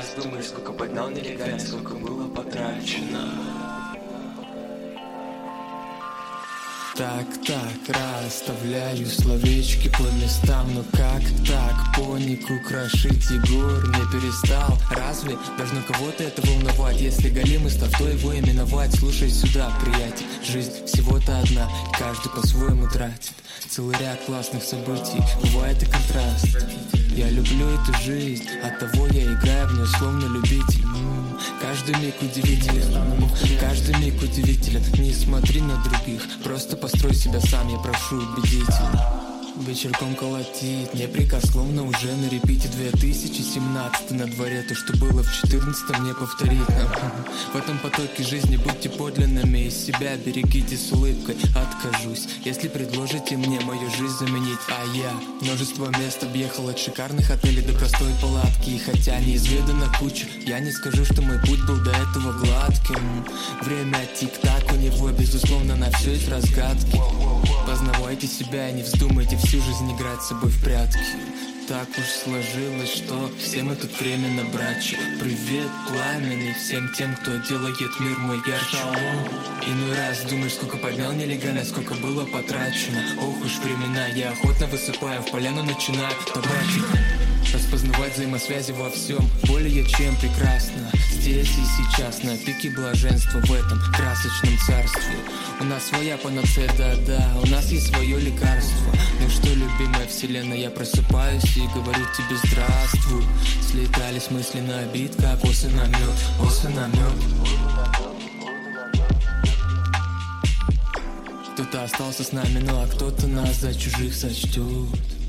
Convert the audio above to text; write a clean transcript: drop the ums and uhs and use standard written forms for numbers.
раз думаешь, сколько поднял нелегально, сколько было потрачено. Так, расставляю словечки по местам. Но как так понику крошить Егор не перестал? Разве должно кого-то это волновать? Если голим из то его именовать? Слушай сюда, приятель, жизнь всего-то одна, и каждый по-своему тратит целый ряд классных событий, бывает и контраст. Я люблю эту жизнь, оттого я играю в нее словно любитель. Каждый миг удивителен, каждый миг удивителен. Не смотри на других, просто построй себя сам, я прошу убедительно. Вечерком колотит, непрекословно уже на репите 2017 на дворе. То, что было в 14-м, не повторить. В этом потоке жизни будьте подлинными, из себя берегите с улыбкой. Откажусь, если предложите мне мою жизнь заменить. А я множество мест объехал, от шикарных отелей до простой палатки. И хотя неизведана куча, я не скажу, что мой путь был до этого гладким. Время тик-так, у него безусловно на все есть разгадки. Познавайте себя и не вздумайте всю жизнь играть с собой в прятки. Так уж сложилось, что все мы тут временно братья. Привет, пламенный всем тем, кто делает мир мой ярче. Иной раз думаешь, сколько поднял нелегально, сколько было потрачено. Ох уж времена, я охотно высыпаю, в поляну начинаю побрачить. Распознавать взаимосвязи во всем более чем прекрасно. Здесь и сейчас, на пике блаженства в этом красочном царстве. У нас своя панацея, да-да, у нас есть свое лекарство. Ну что, любимая вселенная, я просыпаюсь и говорю тебе здравствуй. Слетались мысли на бит, как осы на мед, осы на мед. Кто-то остался с нами, ну а кто-то нас за чужих сочтет.